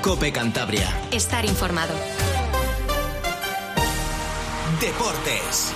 COPE Cantabria. Estar informado. Deportes.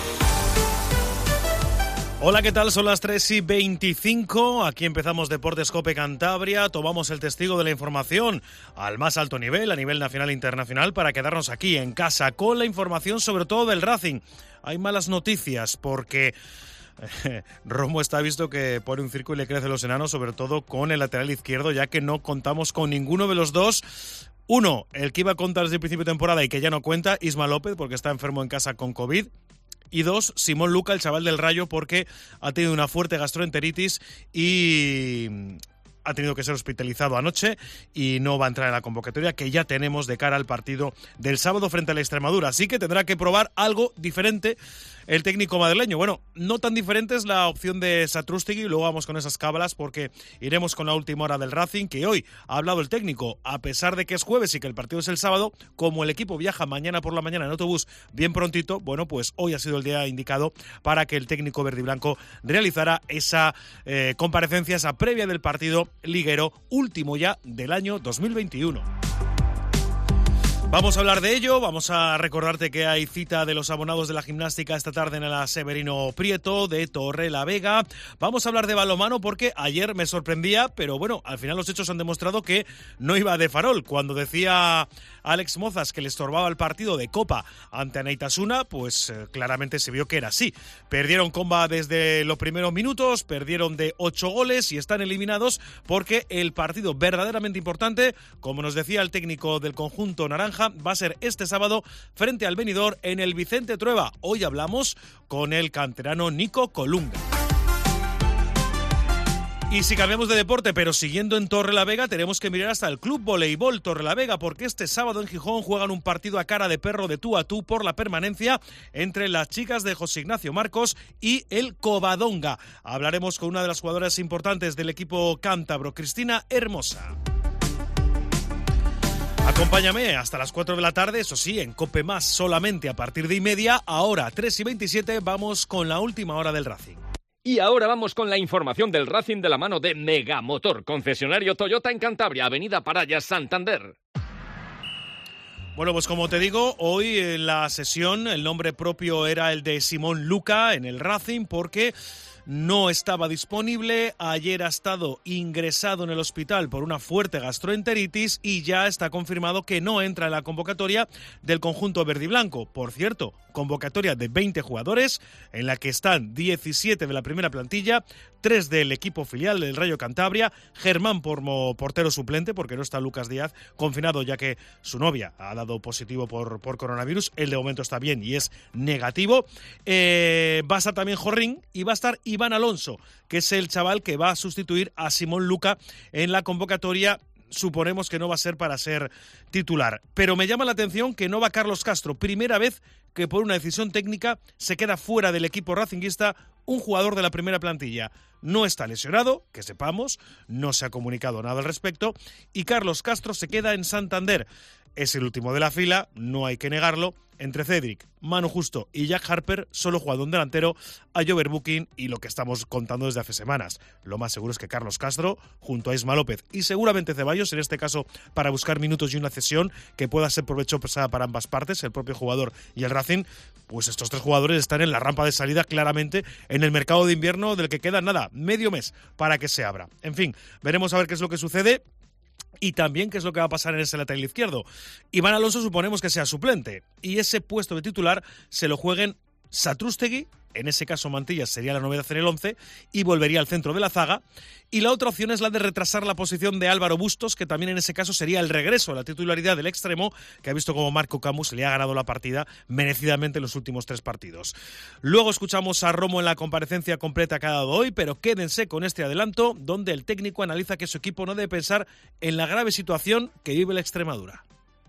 Hola, ¿qué tal? Son las 3:25. Aquí empezamos Deportes COPE Cantabria. Tomamos el testigo de la información al más alto nivel, a nivel nacional e internacional, para quedarnos aquí en casa con la información sobre todo del Racing. Hay malas noticias porque Romo está visto que pone un circo y le crecen los enanos, sobre todo con el lateral izquierdo, ya que no contamos con ninguno de los dos. Uno, el que iba a contar desde el principio de temporada y que ya no cuenta, Isma López, porque está enfermo en casa con COVID. Y dos, Simón Luca, el chaval del Rayo, porque ha tenido una fuerte gastroenteritis y ha tenido que ser hospitalizado anoche y no va a entrar en la convocatoria que ya tenemos de cara al partido del sábado frente a la Extremadura. Así que tendrá que probar algo diferente el técnico madrileño. Bueno, no tan diferente es la opción de Satrústegui, luego vamos con esas cábalas porque iremos con la última hora del Racing, que hoy ha hablado el técnico, a pesar de que es jueves y que el partido es el sábado, como el equipo viaja mañana por la mañana en autobús bien prontito, bueno, pues hoy ha sido el día indicado para que el técnico verdiblanco realizara esa comparecencia, esa previa del partido liguero último ya del año 2021. Vamos a hablar de ello, vamos a recordarte que hay cita de los abonados de la gimnástica esta tarde en la Severino Prieto de Torrelavega. Vamos a hablar de balonmano porque ayer me sorprendía, pero bueno, al final los hechos han demostrado que no iba de farol. Cuando decía Alex Mozas que le estorbaba el partido de Copa ante Anaitasuna, pues claramente se vio que era así. Perdieron comba desde los primeros minutos, perdieron de 8 goles y están eliminados porque el partido verdaderamente importante, como nos decía el técnico del conjunto naranja, va a ser este sábado frente al Benidorm en el Vicente Trueba. Hoy hablamos con el canterano Nico Colunga. Y si cambiamos de deporte, pero siguiendo en Torrelavega, tenemos que mirar hasta el Club Voleibol Torrelavega, porque este sábado en Gijón juegan un partido a cara de perro de tú a tú por la permanencia entre las chicas de José Ignacio Marcos y el Covadonga. Hablaremos con una de las jugadoras importantes del equipo cántabro, Cristina Hermosa. Acompáñame hasta las 4 de la tarde, eso sí, en COPE Más solamente a partir de 1:30. Ahora, 3:27, vamos con la última hora del Racing. Y ahora vamos con la información del Racing de la mano de Megamotor, concesionario Toyota en Cantabria, Avenida Parayas, Santander. Bueno, pues como te digo, hoy en la sesión el nombre propio era el de Simón Luca en el Racing porque no estaba disponible. Ayer ha estado ingresado en el hospital por una fuerte gastroenteritis y ya está confirmado que no entra en la convocatoria del conjunto verdiblanco. Por cierto, convocatoria de 20 jugadores en la que están 17 de la primera plantilla, 3 del equipo filial del Rayo Cantabria, Germán como portero suplente porque no está Lucas Díaz confinado ya que su novia ha dado positivo por coronavirus. Él de momento está bien y es negativo. Va a estar también Jorrín y va a estar Iván Alonso, que es el chaval que va a sustituir a Simón Luca en la convocatoria. Suponemos que no va a ser para ser titular. Pero me llama la atención que no va Carlos Castro. Primera vez que por una decisión técnica se queda fuera del equipo racinguista un jugador de la primera plantilla. No está lesionado, que sepamos, no se ha comunicado nada al respecto, y Carlos Castro se queda en Santander. Es el último de la fila, no hay que negarlo. Entre Cedric, Manu Justo y Jack Harper solo juega un delantero, a Jover Booking y lo que estamos contando desde hace semanas. Lo más seguro es que Carlos Castro, junto a Isma López y seguramente Ceballos, en este caso para buscar minutos y una cesión que pueda ser provechosa para ambas partes, el propio jugador y el Racing, pues estos 3 jugadores están en la rampa de salida claramente en el mercado de invierno del que queda nada, medio mes para que se abra. En fin, veremos a ver qué es lo que sucede. Y también qué es lo que va a pasar en ese lateral izquierdo. Iván Alonso suponemos que sea suplente y ese puesto de titular se lo jueguen Satrústegui, en ese caso Mantillas sería la novedad en el 11 y volvería al centro de la zaga. Y la otra opción es la de retrasar la posición de Álvaro Bustos, que también en ese caso sería el regreso a la titularidad del extremo, que ha visto como Marco Camus le ha ganado la partida merecidamente en los últimos 3 partidos. Luego escuchamos a Romo en la comparecencia completa que ha dado hoy, pero quédense con este adelanto, donde el técnico analiza que su equipo no debe pensar en la grave situación que vive la Extremadura.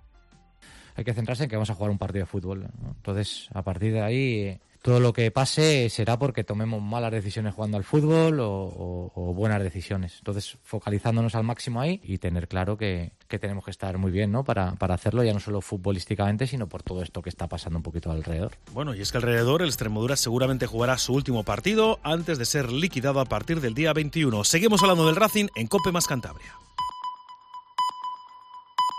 Hay que centrarse en que vamos a jugar un partido de fútbol, ¿no? Entonces, a partir de ahí, todo lo que pase será porque tomemos malas decisiones jugando al fútbol o buenas decisiones. Entonces, focalizándonos al máximo ahí y tener claro que tenemos que estar muy bien, ¿no? Para hacerlo, ya no solo futbolísticamente, sino por todo esto que está pasando un poquito alrededor. Bueno, y es que alrededor el Extremadura seguramente jugará su último partido antes de ser liquidado a partir del día 21. Seguimos hablando del Racing en COPE Más Cantabria.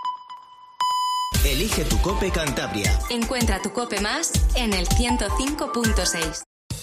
Elige tu COPE Cantabria. Encuentra tu COPE más en el 105.6.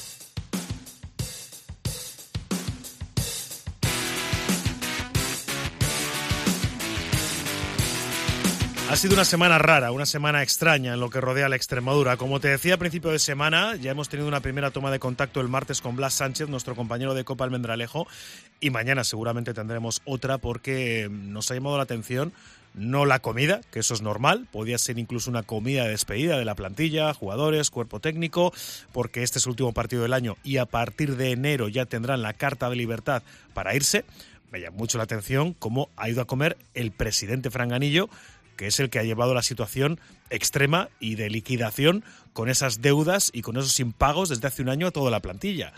Ha sido una semana rara, una semana extraña en lo que rodea a la Extremadura. Como te decía a principio de semana, ya hemos tenido una primera toma de contacto el martes con Blas Sánchez, nuestro compañero de Copa Almendralejo, y mañana seguramente tendremos otra porque nos ha llamado la atención no la comida, que eso es normal, podía ser incluso una comida de despedida de la plantilla, jugadores, cuerpo técnico, porque este es el último partido del año y a partir de enero ya tendrán la carta de libertad para irse. Me llama mucho la atención cómo ha ido a comer el presidente Franganillo, que es el que ha llevado la situación extrema y de liquidación con esas deudas y con esos impagos desde hace un año a toda la plantilla.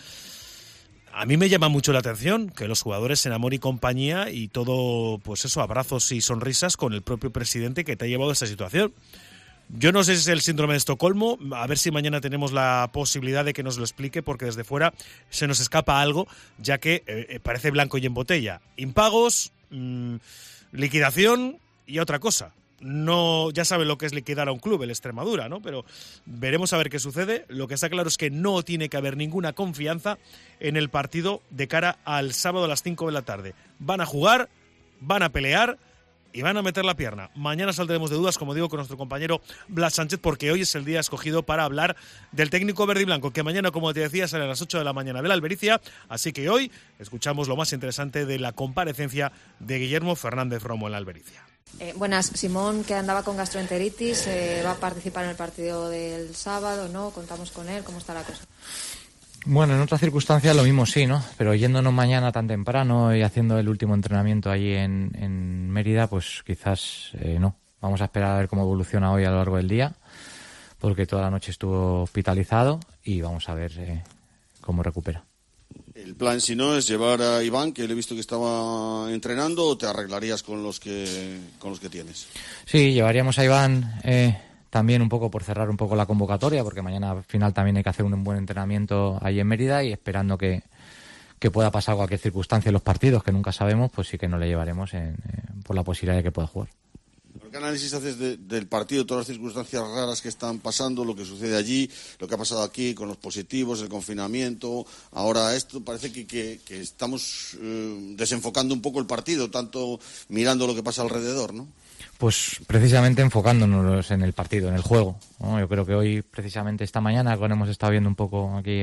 A mí me llama mucho la atención que los jugadores en amor y compañía y todo, pues eso, abrazos y sonrisas con el propio presidente que te ha llevado a esa situación. Yo no sé si es el síndrome de Estocolmo, a ver si mañana tenemos la posibilidad de que nos lo explique, porque desde fuera se nos escapa algo, ya que parece blanco y en botella. Impagos, liquidación y otra cosa. No, ya saben lo que es liquidar a un club, el Extremadura, ¿no? Pero veremos a ver qué sucede. Lo que está claro es que no tiene que haber ninguna confianza en el partido de cara al sábado a las 5 de la tarde. Van a jugar, van a pelear y van a meter la pierna. Mañana saldremos de dudas, como digo, con nuestro compañero Blas Sánchez, porque hoy es el día escogido para hablar del técnico verde y blanco, que mañana, como te decía, sale a las 8 de la mañana de la Albericia. Así que hoy escuchamos lo más interesante de la comparecencia de Guillermo Fernández Romo en la Albericia. Buenas, Simón, que andaba con gastroenteritis, va a participar en el partido del sábado, ¿no? Contamos con él, ¿cómo está la cosa? Bueno, en otras circunstancias lo mismo sí, ¿no? Pero yéndonos mañana tan temprano y haciendo el último entrenamiento allí en Mérida, pues quizás no. Vamos a esperar a ver cómo evoluciona hoy a lo largo del día, porque toda la noche estuvo hospitalizado y vamos a ver cómo recupera. El plan, si no, es llevar a Iván, que le he visto que estaba entrenando, o te arreglarías con los que tienes. Sí, llevaríamos a Iván también un poco por cerrar un poco la convocatoria, porque mañana al final también hay que hacer un buen entrenamiento ahí en Mérida y esperando que pueda pasar cualquier circunstancia en los partidos, que nunca sabemos, pues sí que no le llevaremos por la posibilidad de que pueda jugar. ¿Qué análisis haces del partido, todas las circunstancias raras que están pasando, lo que sucede allí, lo que ha pasado aquí con los positivos, el confinamiento, ahora esto? Parece que estamos desenfocando un poco el partido, tanto mirando lo que pasa alrededor, ¿no? Pues precisamente enfocándonos en el partido, en el juego, ¿no? Yo creo que hoy, precisamente esta mañana, cuando hemos estado viendo un poco aquí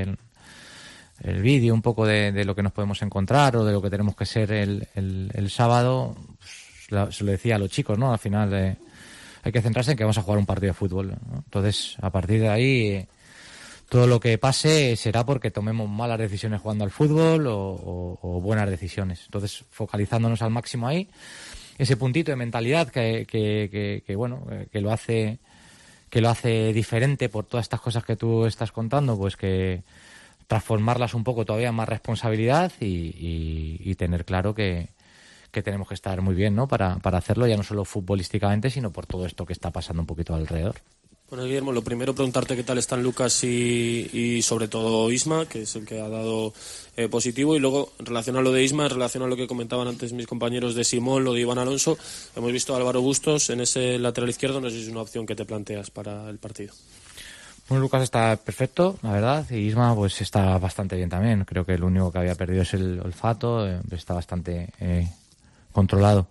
el vídeo, un poco de lo que nos podemos encontrar o de lo que tenemos que ser el sábado, pues, se lo decía a los chicos, ¿no? Al final hay que centrarse en que vamos a jugar un partido de fútbol, ¿no? Entonces, a partir de ahí, todo lo que pase será porque tomemos malas decisiones jugando al fútbol o buenas decisiones. Entonces, focalizándonos al máximo ahí, ese puntito de mentalidad que lo hace diferente por todas estas cosas que tú estás contando, pues que transformarlas un poco todavía en más responsabilidad y tener claro que tenemos que estar muy bien, ¿no? para hacerlo, ya no solo futbolísticamente, sino por todo esto que está pasando un poquito alrededor. Bueno, Guillermo, lo primero preguntarte qué tal están Lucas y sobre todo Isma, que es el que ha dado positivo, y luego en relación a lo de Isma, en relación a lo que comentaban antes mis compañeros de Simón, lo de Iván Alonso, hemos visto a Álvaro Bustos en ese lateral izquierdo, no sé si es una opción que te planteas para el partido. Bueno, Lucas está perfecto, la verdad, y Isma pues está bastante bien también. Creo que lo único que había perdido es el olfato, está bastante controlado.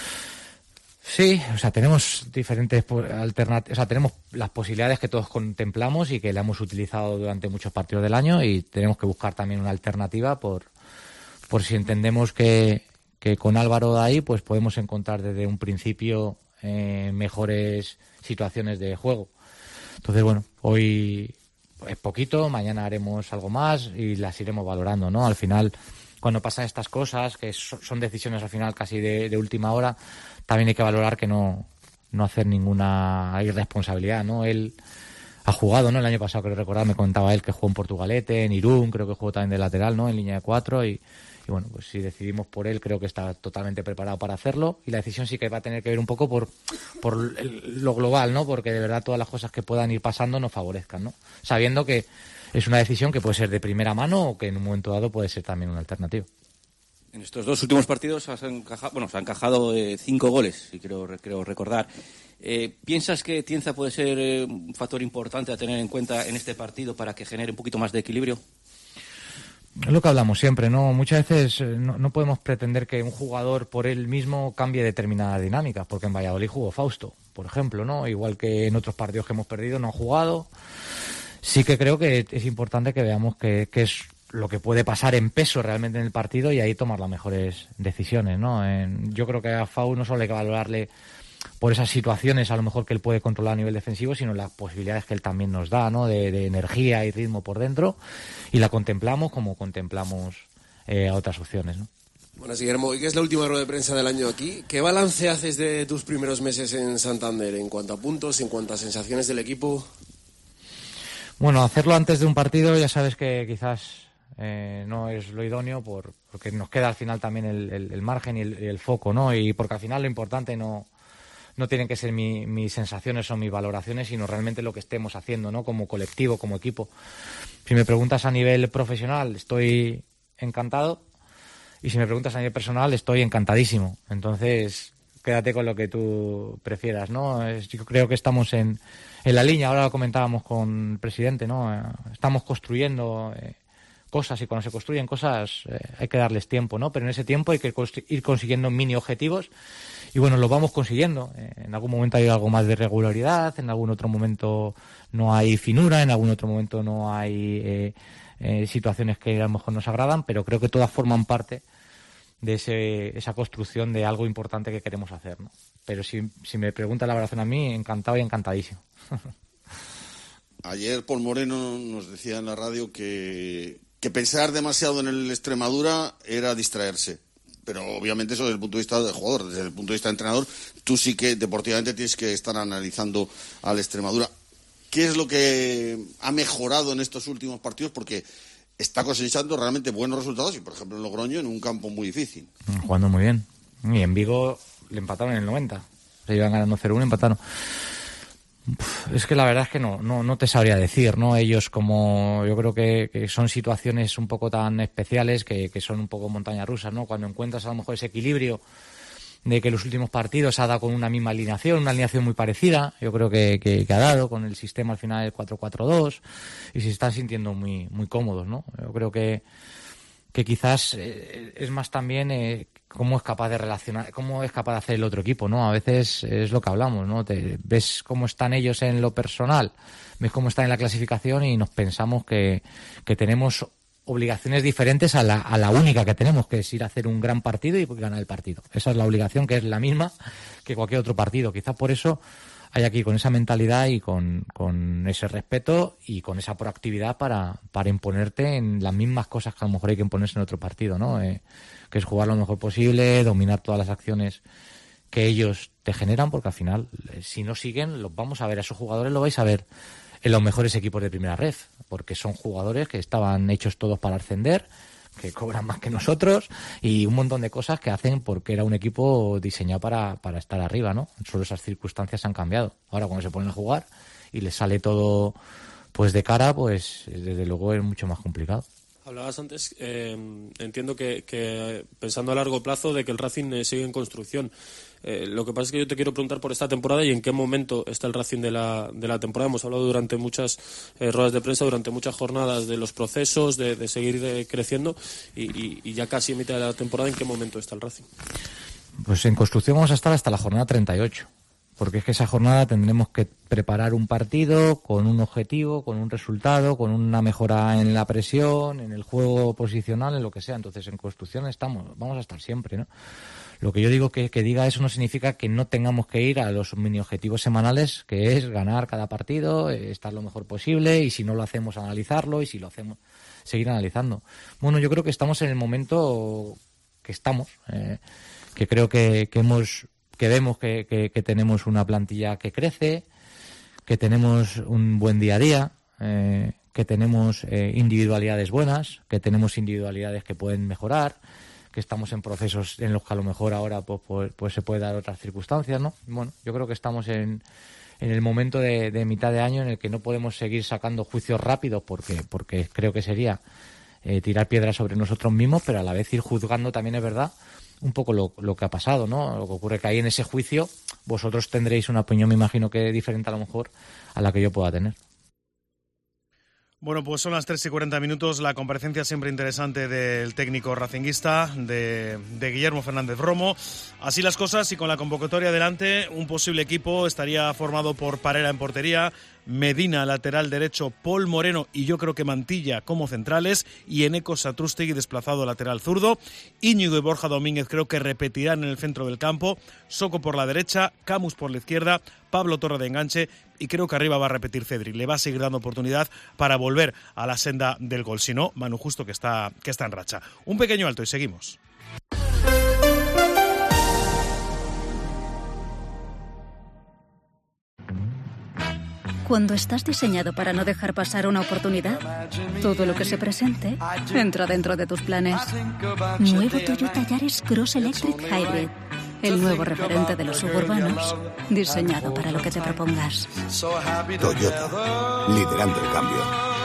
Sí, o sea, tenemos diferentes alternativas, o sea, tenemos las posibilidades que todos contemplamos y que la hemos utilizado durante muchos partidos del año, y tenemos que buscar también una alternativa por si entendemos que con Álvaro de ahí pues podemos encontrar desde un principio mejores situaciones de juego. Entonces, bueno, hoy es poquito, mañana haremos algo más y las iremos valorando, ¿no? Al final, cuando pasan estas cosas, que son decisiones al final casi de última hora, también hay que valorar que no hacer ninguna irresponsabilidad, ¿no? Él ha jugado, ¿no? El año pasado, creo recordar, me contaba él que jugó en Portugalete, en Irún, creo que jugó también de lateral, ¿no? En línea de 4 y bueno, pues si decidimos por él, creo que está totalmente preparado para hacerlo, y la decisión sí que va a tener que ver un poco por lo global, ¿no? Porque de verdad todas las cosas que puedan ir pasando nos favorezcan, ¿no? Sabiendo que es una decisión que puede ser de primera mano o que en un momento dado puede ser también una alternativa. En estos 2 últimos partidos se han encajado 5 goles, y creo recordar. ¿Piensas que Tienza puede ser un factor importante a tener en cuenta en este partido para que genere un poquito más de equilibrio? Es lo que hablamos siempre, ¿no? Muchas veces no podemos pretender que un jugador por él mismo cambie determinadas dinámicas, porque en Valladolid jugó Fausto, por ejemplo, ¿no? Igual que en otros partidos que hemos perdido no han jugado. Sí que creo que es importante que veamos qué es lo que puede pasar en peso realmente en el partido y ahí tomar las mejores decisiones, ¿no? Yo creo que a Fau no solo hay que valorarle por esas situaciones a lo mejor que él puede controlar a nivel defensivo, sino las posibilidades que él también nos da, ¿no? De energía y ritmo por dentro, y la contemplamos como contemplamos a otras opciones, ¿no? Bueno, Guillermo, hoy que es la última rueda de prensa del año aquí, ¿qué balance haces de tus primeros meses en Santander en cuanto a puntos, en cuanto a sensaciones del equipo? Bueno, hacerlo antes de un partido ya sabes que quizás no es lo idóneo porque nos queda al final también el margen y el foco, ¿no? Y porque al final lo importante no tienen que ser mis sensaciones o mis valoraciones, sino realmente lo que estemos haciendo, ¿no? Como colectivo, como equipo. Si me preguntas a nivel profesional, estoy encantado. Y si me preguntas a nivel personal, estoy encantadísimo. Entonces, quédate con lo que tú prefieras, ¿no? Yo creo que estamos en la línea. Ahora lo comentábamos con el presidente, ¿no? Estamos construyendo cosas, y cuando se construyen cosas hay que darles tiempo, ¿no? Pero en ese tiempo hay que ir consiguiendo mini objetivos y bueno, lo vamos consiguiendo. En algún momento hay algo más de regularidad, en algún otro momento no hay finura, en algún otro momento no hay situaciones que a lo mejor nos agradan, pero creo que todas forman parte de esa construcción de algo importante que queremos hacer, ¿no? Pero si me pregunta la valoración a mí, encantado y encantadísimo. Ayer Paul Moreno nos decía en la radio que pensar demasiado en el Extremadura era distraerse. Pero obviamente eso desde el punto de vista del jugador, desde el punto de vista del entrenador, tú sí que deportivamente tienes que estar analizando al Extremadura. ¿Qué es lo que ha mejorado en estos últimos partidos? Porque está cosechando realmente buenos resultados y, por ejemplo, en Logroño, en un campo muy difícil. Jugando muy bien. Y en Vigo le empataron en el 90. Se iban ganando 0-1, empataron. Es que la verdad es que no te sabría decir, ¿no? Ellos como yo creo que son situaciones un poco tan especiales que son un poco montañas rusas, ¿no? Cuando encuentras a lo mejor ese equilibrio de que los últimos partidos ha dado con una misma alineación, una alineación muy parecida, yo creo que ha dado con el sistema al final del 4-4-2 y se están sintiendo muy, muy cómodos, ¿no? Yo creo que quizás es más también cómo es capaz de relacionar, cómo es capaz de hacer el otro equipo, ¿no? A veces es lo que hablamos, ¿no? Ves cómo están ellos en lo personal, ves cómo están en la clasificación y nos pensamos que tenemos obligaciones diferentes a la única que tenemos, que es ir a hacer un gran partido y ganar el partido. Esa es la obligación, que es la misma que cualquier otro partido. Quizás por eso hay aquí con esa mentalidad y con ese respeto y con esa proactividad para imponerte en las mismas cosas que a lo mejor hay que imponerse en otro partido, ¿no? Que es jugar lo mejor posible, dominar todas las acciones que ellos te generan, porque al final, si no siguen, los vamos a ver, a esos jugadores lo vais a ver en los mejores equipos de primera ref, porque son jugadores que estaban hechos todos para ascender, que cobran más que nosotros y un montón de cosas que hacen porque era un equipo diseñado para estar arriba, ¿no? Solo esas circunstancias han cambiado. Ahora cuando se ponen a jugar y les sale todo pues de cara, pues desde luego es mucho más complicado. Hablabas antes, entiendo que pensando a largo plazo de que el Racing sigue en construcción. Lo que pasa es que yo te quiero preguntar por esta temporada y en qué momento está el Racing de la temporada. Hemos hablado durante muchas ruedas de prensa, durante muchas jornadas de los procesos, de seguir creciendo y ya casi en mitad de la temporada, ¿en qué momento está el Racing? Pues en construcción vamos a estar hasta la jornada 38. Porque es que esa jornada tendremos que preparar un partido con un objetivo, con un resultado, con una mejora en la presión, en el juego posicional, en lo que sea. Entonces, en construcción vamos a estar siempre, ¿no? Lo que yo digo que diga eso no significa que no tengamos que ir a los mini objetivos semanales, que es ganar cada partido, estar lo mejor posible, y si no lo hacemos, analizarlo, y si lo hacemos, seguir analizando. Bueno, yo creo que estamos en el momento que estamos, que creo que vemos que tenemos una plantilla que crece, que tenemos un buen día a día, que tenemos individualidades buenas, que tenemos individualidades que pueden mejorar, que estamos en procesos en los que a lo mejor ahora pues se puede dar otras circunstancias, ¿no? Bueno, yo creo que estamos en el momento de mitad de año en el que no podemos seguir sacando juicios rápidos porque creo que sería tirar piedras sobre nosotros mismos, pero a la vez ir juzgando también, es verdad, un poco lo que ha pasado, ¿no? Lo que ocurre que ahí en ese juicio vosotros tendréis una opinión, me imagino que diferente a lo mejor a la que yo pueda tener. Bueno, pues son las 3:40, la comparecencia siempre interesante del técnico racinguista, de Guillermo Fernández Romo. Así las cosas, y con la convocatoria delante, un posible equipo estaría formado por Parera en portería, Medina lateral derecho, Paul Moreno y yo creo que Mantilla como centrales, y Eneko Satrústegui desplazado lateral zurdo. Íñigo y Borja Domínguez creo que repetirán en el centro del campo, Soko por la derecha, Camus por la izquierda, Pablo Torre de enganche, y creo que arriba va a repetir Cedric. Le va a seguir dando oportunidad para volver a la senda del gol. Si no, Manu Justo que está en racha. Un pequeño alto y seguimos. Cuando estás diseñado para no dejar pasar una oportunidad, todo lo que se presente entra dentro de tus planes. Nuevo Toyota Yaris Cross Electric Hybrid. El nuevo referente de los suburbanos, diseñado para lo que te propongas. Toyota, liderando el cambio.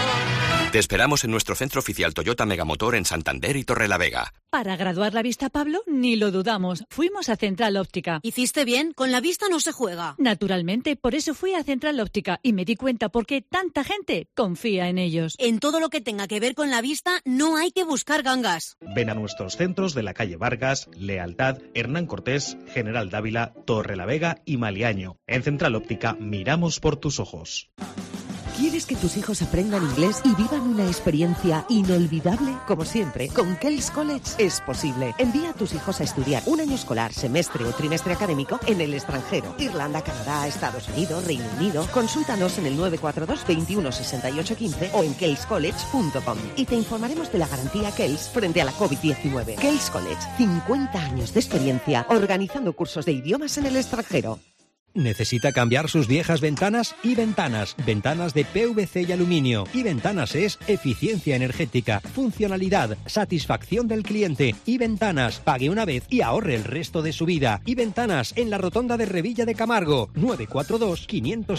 Te esperamos en nuestro centro oficial Toyota Megamotor en Santander y Torrelavega. Para graduar la vista, Pablo, ni lo dudamos. Fuimos a Central Óptica. ¿Hiciste bien? Con la vista no se juega. Naturalmente, por eso fui a Central Óptica y me di cuenta por qué tanta gente confía en ellos. En todo lo que tenga que ver con la vista, no hay que buscar gangas. Ven a nuestros centros de la calle Vargas, Lealtad, Hernán Cortés, General Dávila, Torrelavega y Maliaño. En Central Óptica miramos por tus ojos. ¿Quieres que tus hijos aprendan inglés y vivan una experiencia inolvidable? Como siempre, con Kells College es posible. Envía a tus hijos a estudiar un año escolar, semestre o trimestre académico en el extranjero. Irlanda, Canadá, Estados Unidos, Reino Unido. Consúltanos en el 942 21 68 15 o en kellscollege.com y te informaremos de la garantía Kells frente a la COVID-19. Kells College, 50 años de experiencia organizando cursos de idiomas en el extranjero. ¿Necesita cambiar sus viejas ventanas? Y Ventanas. Ventanas de PVC y aluminio. Y Ventanas es eficiencia energética, funcionalidad, satisfacción del cliente. Y Ventanas. Pague una vez y ahorre el resto de su vida. Y Ventanas en la rotonda de Revilla de Camargo. 942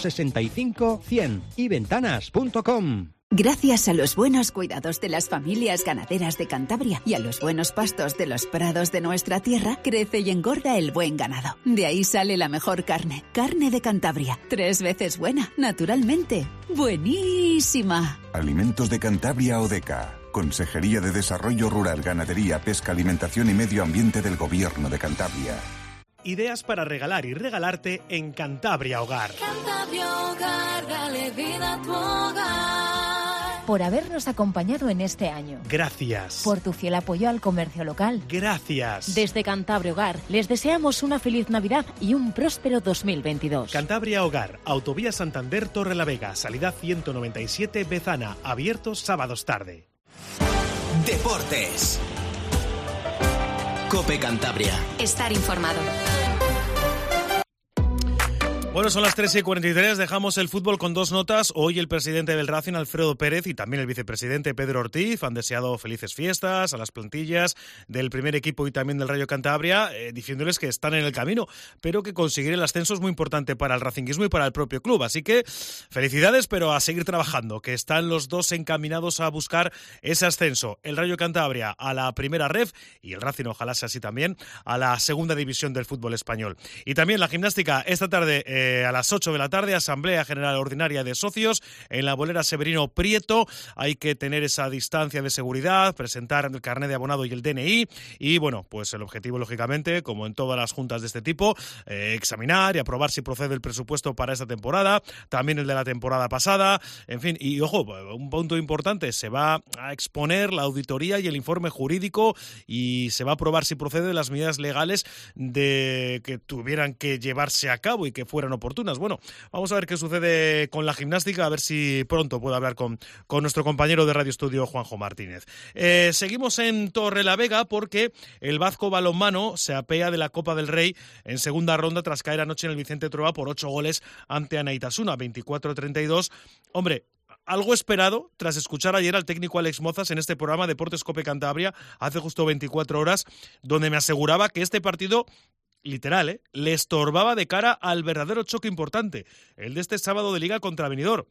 565 100. yventanas.com. Gracias a los buenos cuidados de las familias ganaderas de Cantabria y a los buenos pastos de los prados de nuestra tierra, crece y engorda el buen ganado. De ahí sale la mejor carne. Carne de Cantabria. 3 veces buena, naturalmente. ¡Buenísima! Alimentos de Cantabria Odeca. Consejería de Desarrollo Rural, Ganadería, Pesca, Alimentación y Medio Ambiente del Gobierno de Cantabria. Ideas para regalar y regalarte en Cantabria Hogar. Cantabria Hogar, dale vida a tu hogar. Por habernos acompañado en este año. Gracias. Por tu fiel apoyo al comercio local. Gracias. Desde Cantabria Hogar les deseamos una feliz Navidad y un próspero 2022. Cantabria Hogar, Autovía Santander Torrelavega, salida 197 Bezana, abiertos sábados tarde. Deportes. COPE Cantabria. Estar informado. Bueno, son las 3:43, dejamos el fútbol con 2 notas. Hoy el presidente del Racing, Alfredo Pérez, y también el vicepresidente Pedro Ortiz han deseado felices fiestas a las plantillas del primer equipo y también del Rayo Cantabria, diciéndoles que están en el camino, pero que conseguir el ascenso es muy importante para el racinguismo y para el propio club. Así que felicidades, pero a seguir trabajando, que están los dos encaminados a buscar ese ascenso. El Rayo Cantabria a la primera ref y el Racing, ojalá sea así también, a la segunda división del fútbol español. Y también la gimnástica esta tarde a las 8 de la tarde, Asamblea General Ordinaria de Socios en la bolera Severino Prieto. Hay que tener esa distancia de seguridad, presentar el carnet de abonado y el DNI y, bueno, pues el objetivo, lógicamente, como en todas las juntas de este tipo, examinar y aprobar si procede el presupuesto para esta temporada, también el de la temporada pasada, en fin, y ojo, un punto importante, se va a exponer la auditoría y el informe jurídico y se va a aprobar si procede las medidas legales de que tuvieran que llevarse a cabo y que fueran oportunas. Bueno, vamos a ver qué sucede con la gimnástica, a ver si pronto puedo hablar con nuestro compañero de Radio Estudio, Juanjo Martínez. Seguimos en Torrelavega porque el Vasco Balonmano se apea de la Copa del Rey en segunda ronda tras caer anoche en el Vicente Trueba por 8 goles ante Anaitasuna, 24-32. Hombre, algo esperado tras escuchar ayer al técnico Alex Mozas en este programa Deportes COPE Cantabria hace justo 24 horas, donde me aseguraba que este partido, literal, le estorbaba de cara al verdadero choque importante, el de este sábado de Liga contra Benidorm.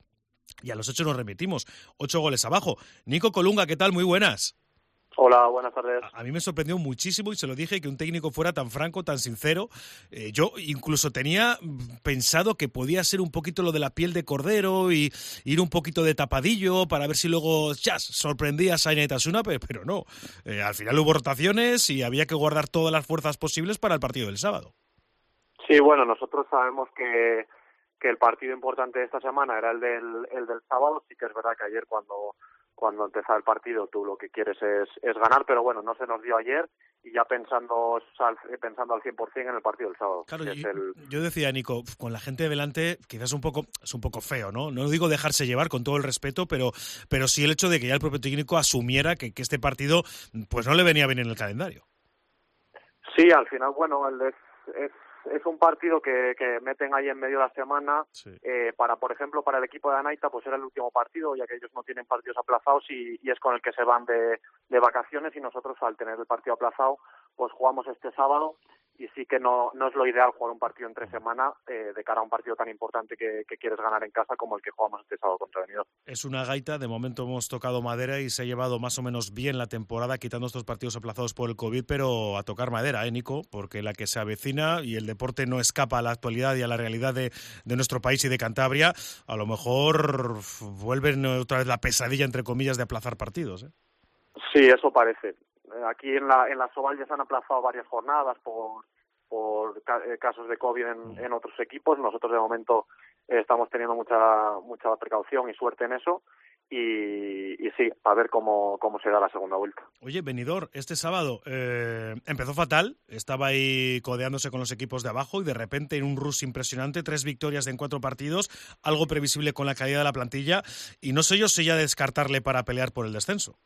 y a los hechos nos remitimos. 8 goles abajo. Nico Colunga, ¿qué tal? Muy buenas. Hola, buenas tardes. A mí me sorprendió muchísimo, y se lo dije, que un técnico fuera tan franco, tan sincero. Yo incluso tenía pensado que podía ser un poquito lo de la piel de cordero y ir un poquito de tapadillo para ver si luego sorprendía a Sainz Asuna, pero no. Al final hubo rotaciones y había que guardar todas las fuerzas posibles para el partido del sábado. Sí, bueno, nosotros sabemos que el partido importante de esta semana era el del sábado. Sí que es verdad que ayer cuando empezaba el partido tú lo que quieres es ganar, pero bueno, no se nos dio ayer, y ya pensando al 100% en el partido del sábado. Claro, yo decía, Nico, con la gente delante quizás es un poco feo, ¿no? No digo dejarse llevar, con todo el respeto, pero sí el hecho de que ya el propio técnico asumiera que este partido pues no le venía bien en el calendario. Sí, al final, bueno, es un partido que meten ahí en medio de la semana. Sí. Por ejemplo, para el equipo de Anaita, pues era el último partido, ya que ellos no tienen partidos aplazados y es con el que se van de vacaciones, y nosotros, al tener el partido aplazado, pues jugamos este sábado, y sí que no es lo ideal jugar un partido entre semana de cara a un partido tan importante que quieres ganar en casa como el que jugamos este sábado contra Benidorm. Es una gaita, de momento hemos tocado madera y se ha llevado más o menos bien la temporada, quitando estos partidos aplazados por el COVID, pero a tocar madera, Nico, porque la que se avecina, y el deporte no escapa a la actualidad y a la realidad de nuestro país y de Cantabria, a lo mejor vuelven otra vez la pesadilla, entre comillas, de aplazar partidos. Sí, eso parece. Aquí en la Sobal ya se han aplazado varias jornadas por casos de COVID en otros equipos. Nosotros de momento estamos teniendo mucha precaución y suerte en eso, y sí, a ver cómo se da la segunda vuelta. Oye, Benidorm, este sábado empezó fatal, estaba ahí codeándose con los equipos de abajo, y de repente en un rush impresionante, 3 victorias en 4 partidos, algo previsible con la calidad de la plantilla, y no sé yo si ya descartarle para pelear por el descenso.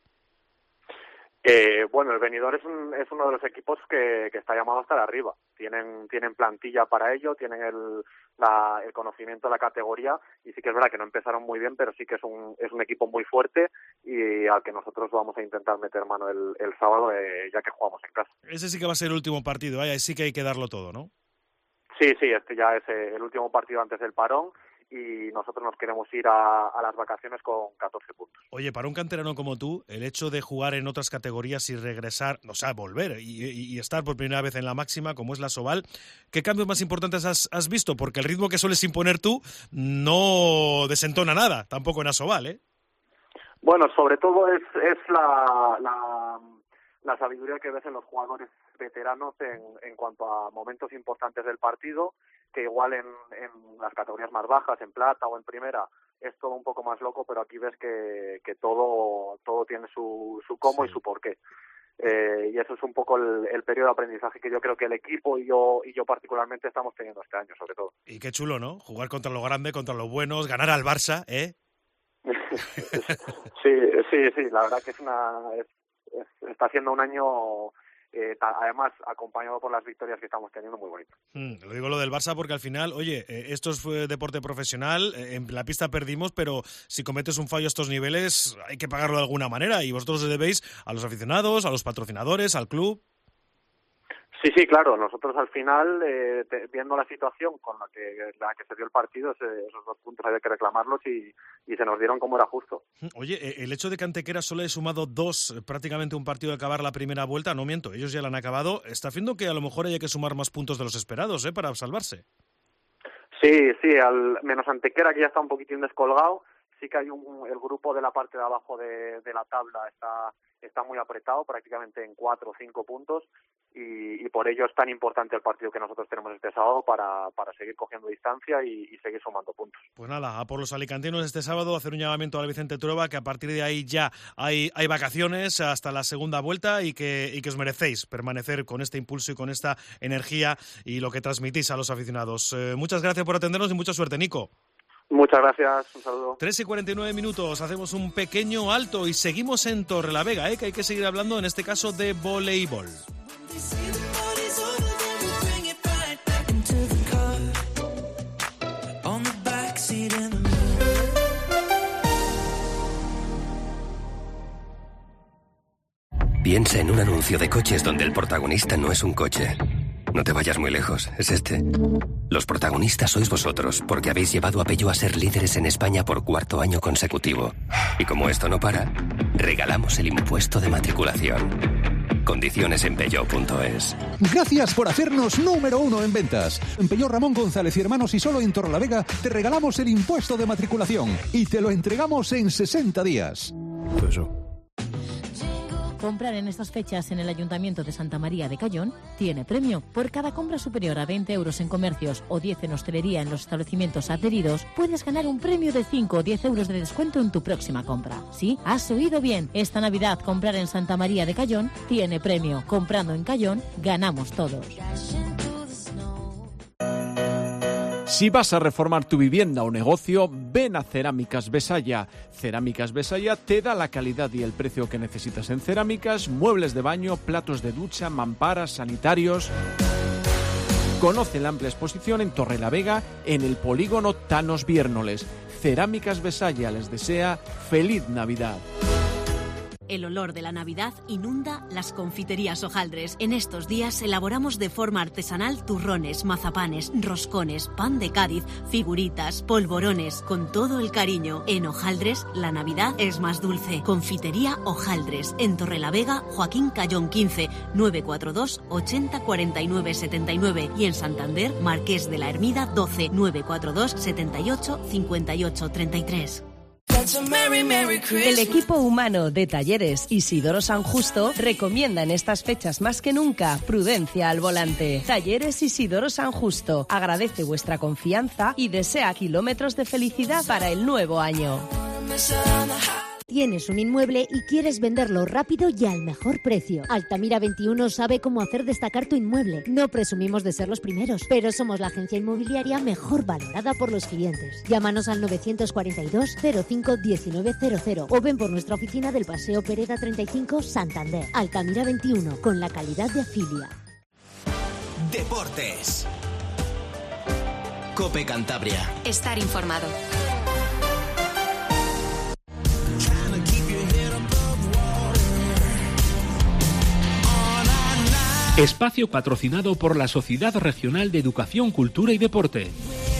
Bueno, el Benidorm es uno de los equipos que está llamado a estar arriba. Tienen plantilla para ello, tienen el conocimiento de la categoría, y sí que es verdad que no empezaron muy bien, pero sí que es un equipo muy fuerte, y al que nosotros vamos a intentar meter mano el sábado, ya que jugamos en casa. Ese sí que va a ser el último partido, ahí sí que hay que darlo todo, ¿no? Sí, este ya es el último partido antes del parón, y nosotros nos queremos ir a las vacaciones con 14 puntos. Oye, para un canterano como tú, el hecho de jugar en otras categorías y regresar, o sea, volver y estar por primera vez en la máxima, como es la Sobal, ¿qué cambios más importantes has visto? Porque el ritmo que sueles imponer tú no desentona nada, tampoco en la Sobal, ¿eh? Bueno, sobre todo es la sabiduría que ves en los jugadores veteranos en cuanto a momentos importantes del partido, que igual en las categorías más bajas, en plata o en primera, es todo un poco más loco, pero aquí ves que todo tiene su cómo, sí, y su porqué. Y eso es un poco el periodo de aprendizaje que yo creo que el equipo y yo particularmente estamos teniendo este año, sobre todo. Y qué chulo, ¿no? Jugar contra lo grande, contra los buenos, ganar al Barça, ¿eh? Sí, la verdad que está siendo un año, además acompañado por las victorias que estamos teniendo, muy bonito. Lo digo lo del Barça porque al final, oye, esto es deporte profesional, en la pista perdimos, pero si cometes un fallo a estos niveles hay que pagarlo de alguna manera, y vosotros debéis a los aficionados, a los patrocinadores, al club. Sí, claro. Nosotros al final, viendo la situación con la que se dio el partido, esos 2 puntos había que reclamarlos y se nos dieron como era justo. Oye, el hecho de que Antequera solo haya sumado 2, prácticamente un partido de acabar la primera vuelta, no miento, ellos ya la han acabado, está haciendo que a lo mejor haya que sumar más puntos de los esperados, para salvarse. Sí, menos Antequera, que ya está un poquitín descolgado. Sí que hay el grupo de la parte de abajo de la tabla está muy apretado, prácticamente en 4 o 5 puntos, y por ello es tan importante el partido que nosotros tenemos este sábado para seguir cogiendo distancia y seguir sumando puntos. Pues nada, a por los alicantinos este sábado, hacer un llamamiento al Vicente Trueba, que a partir de ahí ya hay vacaciones hasta la segunda vuelta, y que os merecéis permanecer con este impulso y con esta energía y lo que transmitís a los aficionados. Muchas gracias por atendernos y mucha suerte, Nico. Muchas gracias, un saludo. 3:49, hacemos un pequeño alto y seguimos en Torrelavega, que hay que seguir hablando en este caso de voleibol. Piensa en un anuncio de coches donde el protagonista no es un coche, No te vayas muy lejos, es este. Los protagonistas sois vosotros, porque habéis llevado a Peugeot a ser líderes en España por 4º año consecutivo. Y como esto no para, regalamos el impuesto de matriculación. Condiciones en Peugeot.es. Gracias por hacernos número 1 en ventas. En Peugeot Ramón González y Hermanos y solo en Torrelavega te regalamos el impuesto de matriculación y te lo entregamos en 60 días. Comprar en estas fechas en el Ayuntamiento de Santa María de Cayón tiene premio. Por cada compra superior a 20 euros en comercios o 10 en hostelería en los establecimientos adheridos, puedes ganar un premio de 5 o 10 euros de descuento en tu próxima compra. Sí, has oído bien. Esta Navidad comprar en Santa María de Cayón tiene premio. Comprando en Cayón, ganamos todos. Si vas a reformar tu vivienda o negocio, ven a Cerámicas Besaya. Cerámicas Besaya te da la calidad y el precio que necesitas en cerámicas, muebles de baño, platos de ducha, mamparas, sanitarios. Conoce la amplia exposición en Torrelavega, en el polígono Tanos Viérnoles. Cerámicas Besaya les desea feliz Navidad. El olor de la Navidad inunda las confiterías Hojaldres. En estos días elaboramos de forma artesanal turrones, mazapanes, roscones, pan de Cádiz, figuritas, polvorones, con todo el cariño. En Hojaldres, la Navidad es más dulce. Confitería Hojaldres, en Torrelavega, Joaquín Cayón 15, 942 80 49 79 y en Santander, Marqués de la Ermida 12, 942 78 58 33. El equipo humano de Talleres Isidoro San Justo recomienda en estas fechas más que nunca prudencia al volante. Talleres Isidoro San Justo agradece vuestra confianza y desea kilómetros de felicidad para el nuevo año. Tienes un inmueble y quieres venderlo rápido y al mejor precio. Altamira 21 sabe cómo hacer destacar tu inmueble. No presumimos de ser los primeros, pero somos la agencia inmobiliaria mejor valorada por los clientes. Llámanos al 942 05 1900 o ven por nuestra oficina del Paseo Pereda 35, Santander. Altamira 21, con la calidad de Afilia. Deportes. COPE Cantabria. Estar informado. Espacio patrocinado por la Sociedad Regional de Educación, Cultura y Deporte.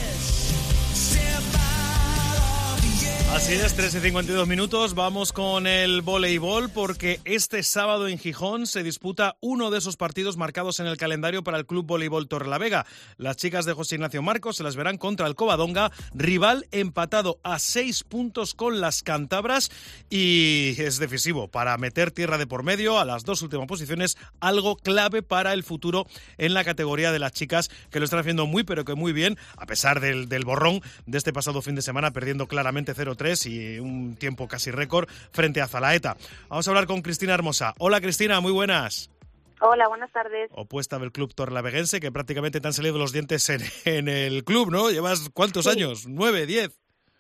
Así es, 13:52. Vamos con el voleibol porque este sábado en Gijón se disputa uno de esos partidos marcados en el calendario para el Club Voleibol Torrelavega. Las chicas de José Ignacio Marcos se las verán contra el Covadonga, rival empatado a 6 puntos con las cántabras y es decisivo para meter tierra de por medio a las dos últimas posiciones, algo clave para el futuro en la categoría de las chicas que lo están haciendo muy pero que muy bien, a pesar del borrón de este pasado fin de semana, perdiendo claramente 0-3 y un tiempo casi récord frente a Zalaeta. Vamos a hablar con Cristina Hermosa. Hola Cristina, muy buenas. Hola, buenas tardes. Opuesta del club torrelaveguense, que prácticamente te han salido los dientes en el club, ¿no? ¿Llevas cuántos años? ¿9, 10?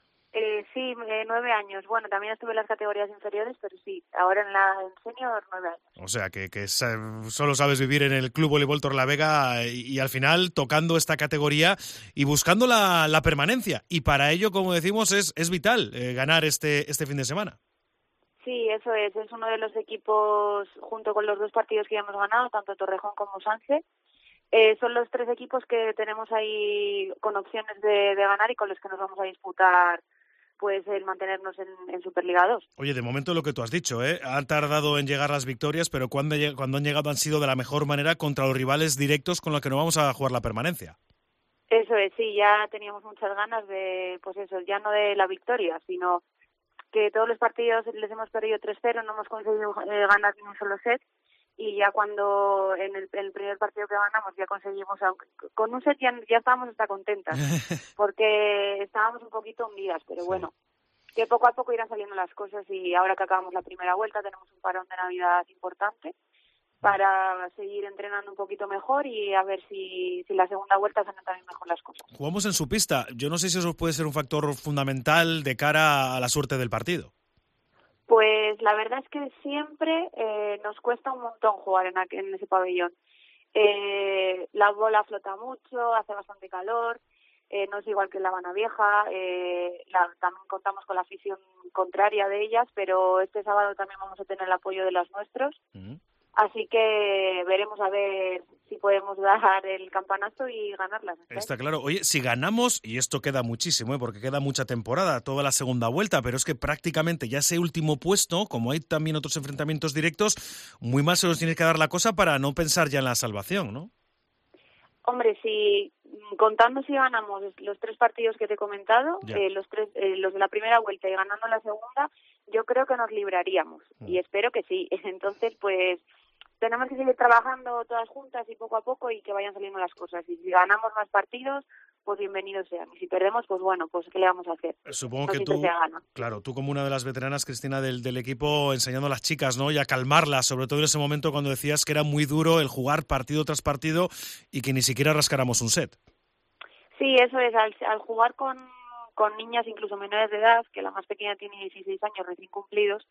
Sí, 9 años. Bueno, también estuve en las categorías inferiores, pero sí, ahora en la senior 9 años. O sea, que solo sabes vivir en el Club Voleibol Torrelavega y al final tocando esta categoría y buscando la permanencia. Y para ello, como decimos, es vital ganar este fin de semana. Sí, eso es uno de los equipos, junto con los dos partidos que ya hemos ganado, tanto Torrejón como Sanse. Son los 3 equipos que tenemos ahí con opciones de ganar y con los que nos vamos a disputar pues el mantenernos en Superliga 2. Oye, de momento lo que tú has dicho, han tardado en llegar las victorias, pero cuando han llegado han sido de la mejor manera contra los rivales directos con los que no vamos a jugar la permanencia. Eso es, sí, ya teníamos muchas ganas de, pues eso, ya no de la victoria, sino que todos los partidos les hemos perdido 3-0, no hemos conseguido ganar ni un solo set, y ya cuando en el primer partido que ganamos ya conseguimos, aunque con un set ya estábamos hasta contentas, porque estábamos un poquito hundidas, pero bueno, que poco a poco irán saliendo las cosas y ahora que acabamos la primera vuelta tenemos un parón de Navidad importante para seguir entrenando un poquito mejor y a ver si la segunda vuelta salen también mejor las cosas. Jugamos en su pista, yo no sé si eso puede ser un factor fundamental de cara a la suerte del partido. Pues la verdad es que siempre nos cuesta un montón jugar en ese pabellón. La bola flota mucho, hace bastante calor, no es igual que en La Habana Vieja, también contamos con la afición contraria de ellas, pero este sábado también vamos a tener el apoyo de los nuestros. Así que veremos a ver si podemos dar el campanazo y ganarlas. Está claro. Oye, si ganamos, y esto queda muchísimo, porque queda mucha temporada, toda la segunda vuelta, pero es que prácticamente ya ese último puesto, como hay también otros enfrentamientos directos, muy mal se nos tiene que dar la cosa para no pensar ya en la salvación, ¿no? Hombre, si contando si ganamos los 3 partidos que te he comentado, los de la primera vuelta y ganando la segunda, yo creo que nos libraríamos y espero que sí. Entonces, pues tenemos que seguir trabajando todas juntas y poco a poco y que vayan saliendo las cosas. Y si ganamos más partidos, pues bienvenidos sean. Y si perdemos, pues bueno, pues ¿qué le vamos a hacer? Supongo que tú, claro, tú como una de las veteranas, Cristina, del equipo, enseñando a las chicas, ¿no? Y a calmarlas, sobre todo en ese momento cuando decías que era muy duro el jugar partido tras partido y que ni siquiera rascáramos un set. Sí, eso es. Al jugar con niñas incluso menores de edad, que la más pequeña tiene 16 años recién cumplidos,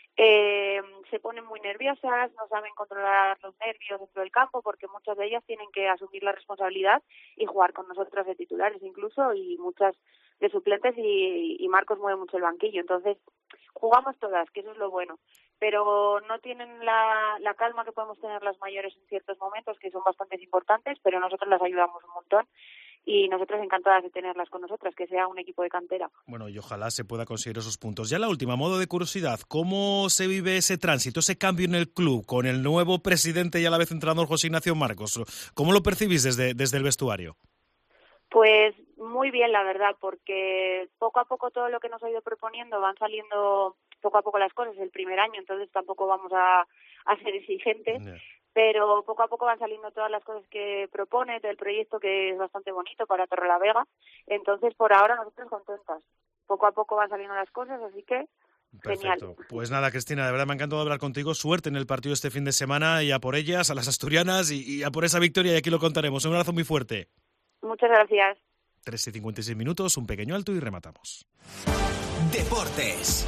se ponen muy nerviosas, no saben controlar los nervios dentro del campo porque muchas de ellas tienen que asumir la responsabilidad y jugar con nosotras de titulares incluso y muchas de suplentes y Marcos mueve mucho el banquillo. Entonces jugamos todas, que eso es lo bueno, pero no tienen la calma que podemos tener las mayores en ciertos momentos que son bastante importantes, pero nosotros las ayudamos un montón. Y nosotras encantadas de tenerlas con nosotras, que sea un equipo de cantera. Bueno, y ojalá se pueda conseguir esos puntos. Ya la última, modo de curiosidad, ¿cómo se vive ese tránsito, ese cambio en el club con el nuevo presidente y a la vez entrenador José Ignacio Marcos? ¿Cómo lo percibís desde el vestuario? Pues muy bien, la verdad, porque poco a poco todo lo que nos ha ido proponiendo van saliendo poco a poco las cosas. El primer año, entonces tampoco vamos a ser exigentes. Yeah. Pero poco a poco van saliendo todas las cosas que propone del proyecto, que es bastante bonito para Torrelavega. Entonces, por ahora, nosotros contentas. Poco a poco van saliendo las cosas, así que perfecto. Genial. Pues nada, Cristina, de verdad me ha encantado hablar contigo. Suerte en el partido este fin de semana y a por ellas, a las asturianas y a por esa victoria, y aquí lo contaremos. Un abrazo muy fuerte. Muchas gracias. 3:56 minutos, un pequeño alto y rematamos. Deportes.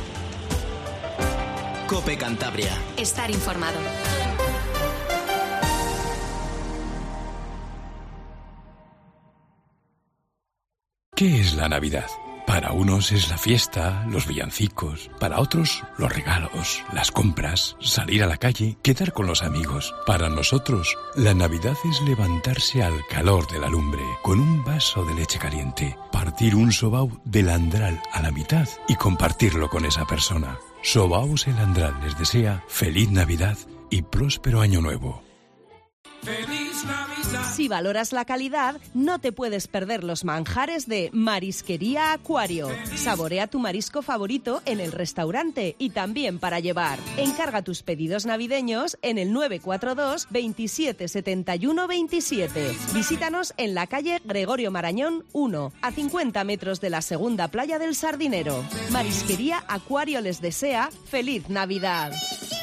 COPE Cantabria. Estar informado. ¿Qué es la Navidad? Para unos es la fiesta, los villancicos, para otros los regalos, las compras, salir a la calle, quedar con los amigos. Para nosotros, la Navidad es levantarse al calor de la lumbre, con un vaso de leche caliente, partir un sobao de landral a la mitad y compartirlo con esa persona. Sobaos el Landral les desea feliz Navidad y próspero año nuevo. ¡Feliz Navidad! Si valoras la calidad, no te puedes perder los manjares de Marisquería Acuario. Saborea tu marisco favorito en el restaurante y también para llevar. Encarga tus pedidos navideños en el 942 27 71 27. Visítanos en la calle Gregorio Marañón 1, a 50 metros de la segunda playa del Sardinero. Marisquería Acuario les desea feliz Navidad.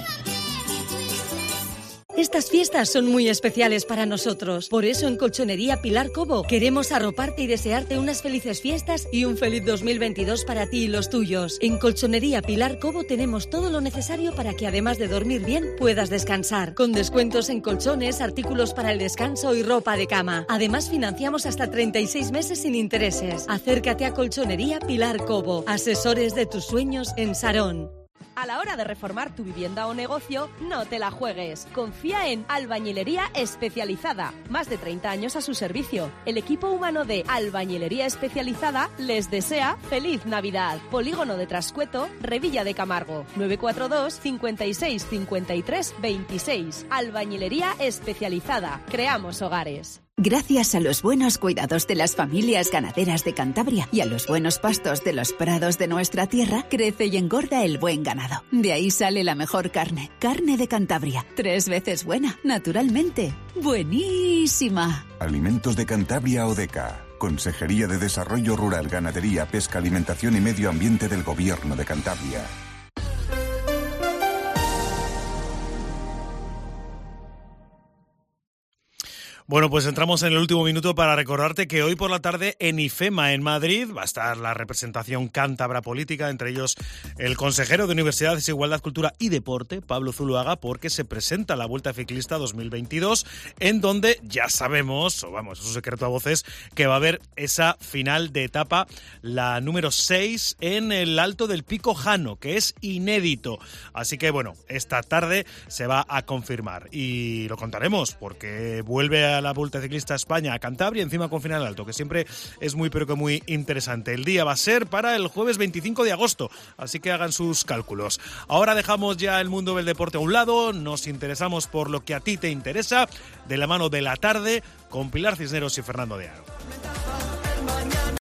Estas fiestas son muy especiales para nosotros. Por eso en Colchonería Pilar Cobo queremos arroparte y desearte unas felices fiestas y un feliz 2022 para ti y los tuyos. En Colchonería Pilar Cobo tenemos todo lo necesario para que además de dormir bien puedas descansar. Con descuentos en colchones, artículos para el descanso y ropa de cama. Además financiamos hasta 36 meses sin intereses. Acércate a Colchonería Pilar Cobo. Asesores de tus sueños en Sarón. A la hora de reformar tu vivienda o negocio, no te la juegues. Confía en Albañilería Especializada. Más de 30 años a su servicio. El equipo humano de Albañilería Especializada les desea feliz Navidad. Polígono de Trascueto, Revilla de Camargo. 942 56 53 26. Albañilería Especializada. Creamos hogares. Gracias a los buenos cuidados de las familias ganaderas de Cantabria y a los buenos pastos de los prados de nuestra tierra, crece y engorda el buen ganado. De ahí sale la mejor carne. Carne de Cantabria. 3 veces buena, naturalmente. ¡Buenísima! Alimentos de Cantabria Odeca. Consejería de Desarrollo Rural, Ganadería, Pesca, Alimentación y Medio Ambiente del Gobierno de Cantabria. Bueno, pues entramos en el último minuto para recordarte que hoy por la tarde en IFEMA, en Madrid, va a estar la representación cántabra política, entre ellos el consejero de Universidades, Igualdad, Cultura y Deporte, Pablo Zuloaga, porque se presenta la Vuelta Ciclista 2022, en donde ya sabemos, o vamos, es un secreto a voces, que va a haber esa final de etapa, la número 6, en el Alto del Pico Jano, que es inédito. Así que, bueno, esta tarde se va a confirmar y lo contaremos, porque vuelve a la Vuelta Ciclista España a Cantabria, encima con final alto, que siempre es muy pero que muy interesante. El día va a ser para el jueves 25 de agosto, así que hagan sus cálculos. Ahora dejamos ya el mundo del deporte a un lado, nos interesamos por lo que a ti te interesa, de la mano de La Tarde, con Pilar Cisneros y Fernando de Aro.